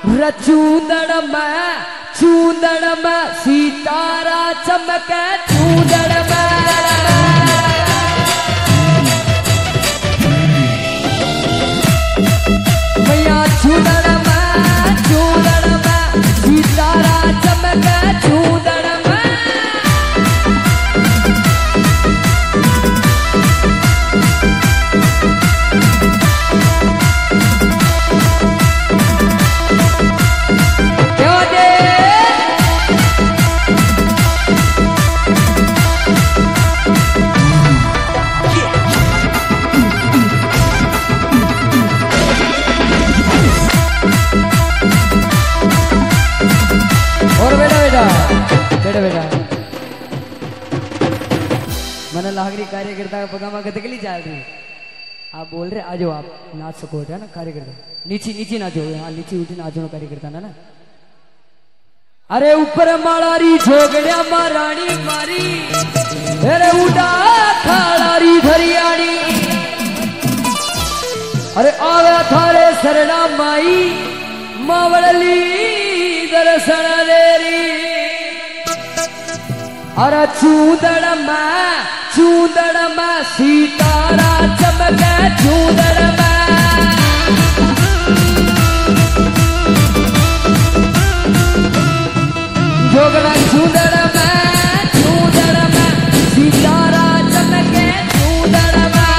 चूंदड़ में सितारा चमके चूंदड़ में मैया चूंदड़ में सितारा चमके चूंदड़ में बेटा मैंने लाहगरी कार्यकर्ता का पगामा कथकली चाल रही आप बोल रहे आ जाओ आप नाच सको है ना कार्यकर्ता नीचे नाचो हाँ नीचे उठी नाचो कार्यकर्ता ना अरे ऊपर मालारी झोगड़िया मारानी मारी अरे उड़ा खालारी धरियाणी अरे आवे थारे सरना माई मावड़ली दर्शन देरी अरे चूंदड़ में सितारा चमके चूंदड़ में जोगड़ा चूंदड़ में सितारा चमके चूंदड़ में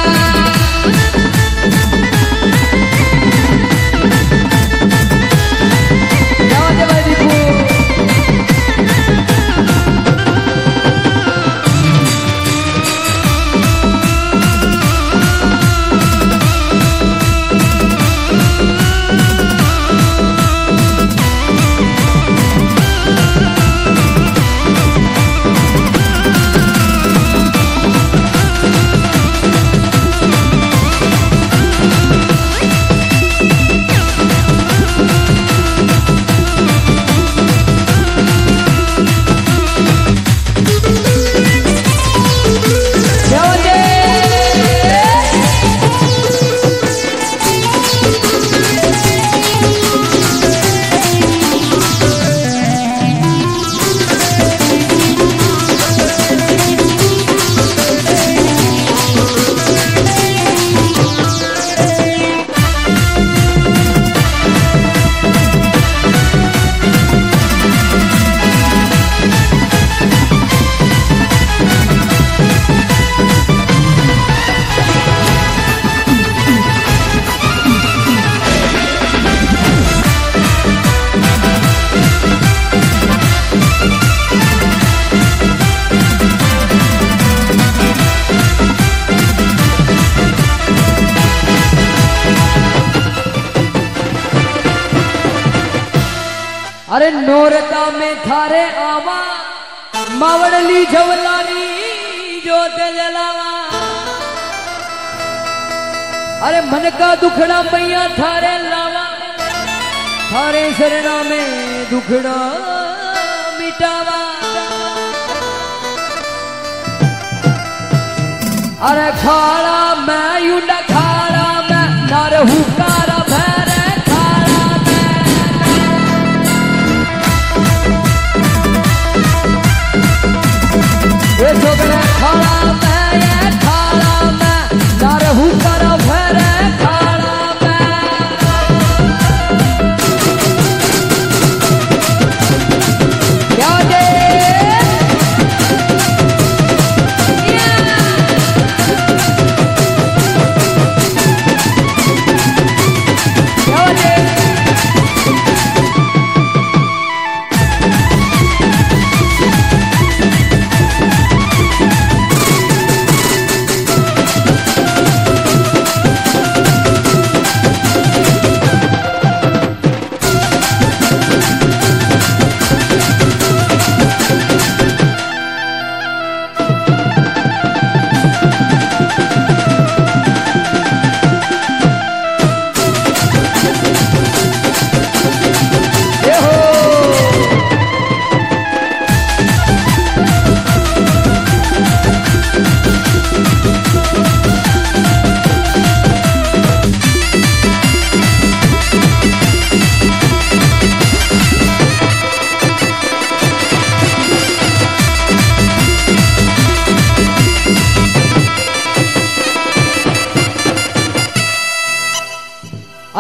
अरे नोरता में थारे आवा मावड़ली झवलानी जोत जलावा अरे मन का दुखड़ा मैया थारे लावा थारे शरणा में दुखड़ा मिटावा अरे खाड़ा मैं यूंडा खाड़ा मैं नार हुकारा भैरे जोगड़ा खाड़ा में नार हुकारा भैरे खाड़ा में क्या दे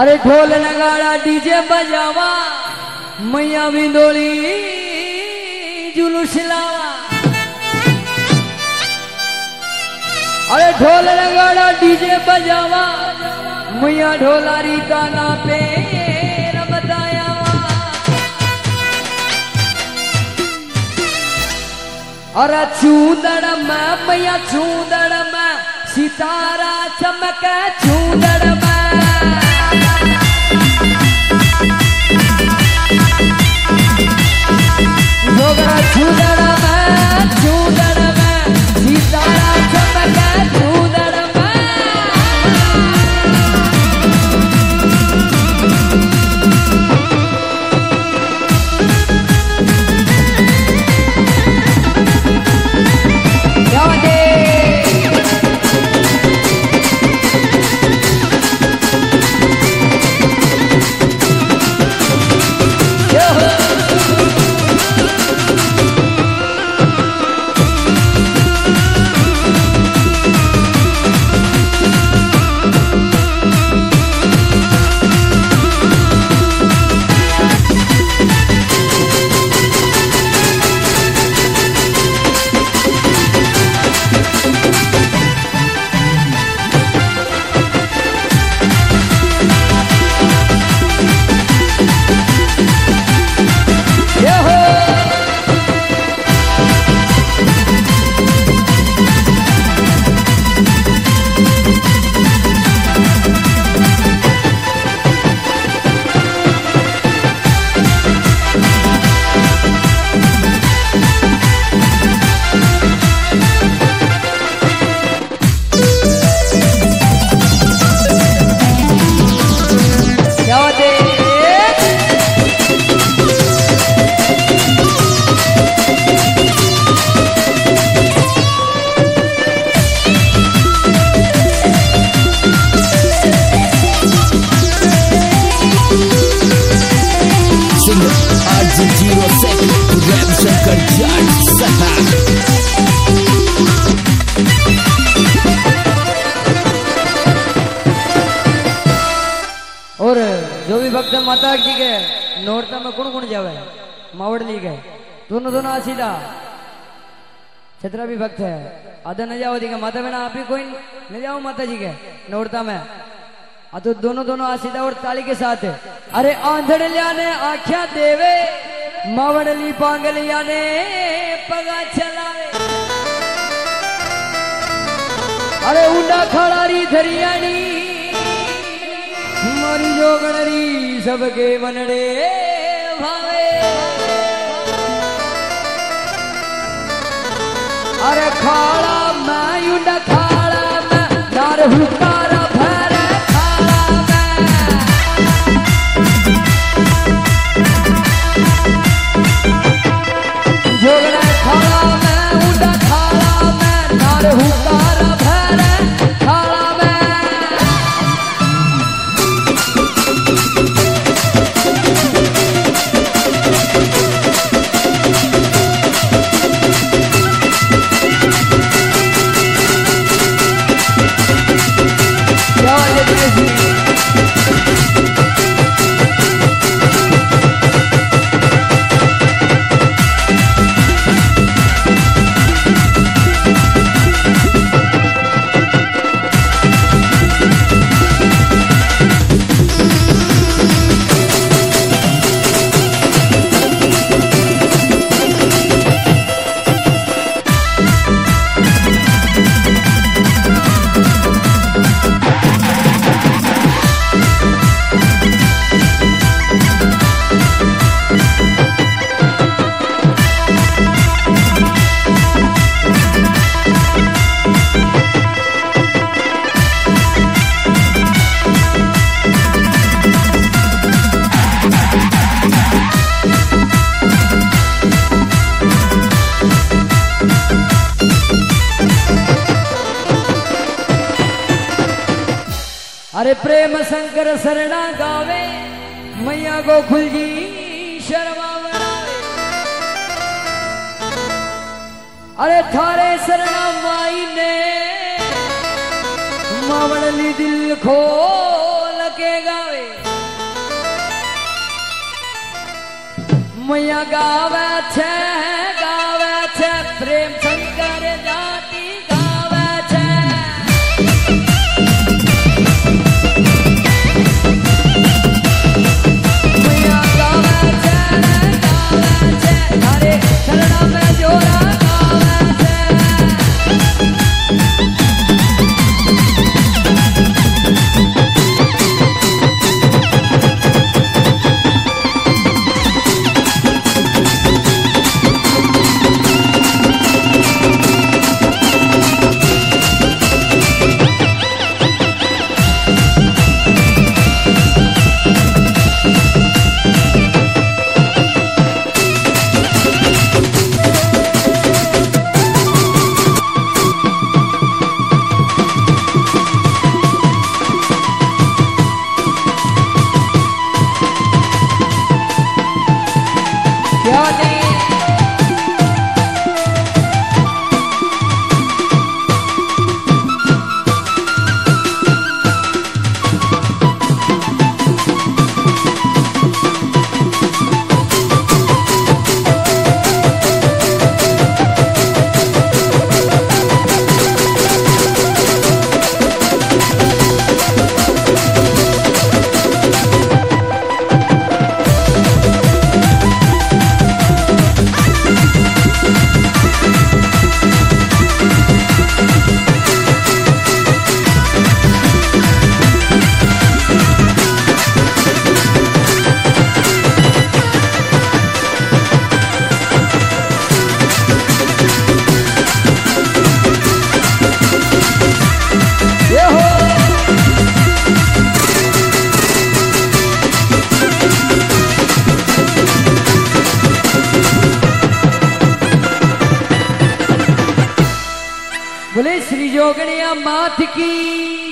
अरे ढोल नगाड़ा डीजे बजावा मैया बिंदोली जुलूस लावा। अरे ढोल नगाड़ा डीजे बजावा मैया ढोलारी का ना पे बताया। अरे चूदड़ में मैया चूदड़ में सितारा चमक चूदड़ में। जोगरा चूदड़ में सितारा चमक चूदड़ में। क्या बात है? और जो भी भक्त माता जी के नोरता में कौन कौन जावे मावड़ली के दोनों आसीदा छतरा भी भक्त है आधा न जाओ दिखे माता बहना आप ही कोई न जाओ माता जी के नोरता में आ तो दोनों आसीदा और ताली के साथ है। अरे आंधड़ लिया ने आख्या देवे मावड़ली पांगलिया ने पगा चलावे। अरे उंडा खड़ारी धरियानी मारी जोगणरी सबके बनड़े भावे। अरे खाड़ा मैं युंडा खाड़ा मैं नार हुकारा भरे खाड़ा मैं। जोगणा खाड़ा मैं उंडा खाड़ा मैं नार हुकारा भरे खाड़ा मैं। अरे प्रेम शंकर शरणा गावे मैया गोकुल जी शर्मा बनावे। अरे थारे शरणा माई ने मावड़ली दिल खोल के गावे। मैया गावे छे प्रेम शंकर जाति गावे छे मैया गावे छे थारे चरणा में जोरा गावे छे बोले श्री जोगणिया माथ की।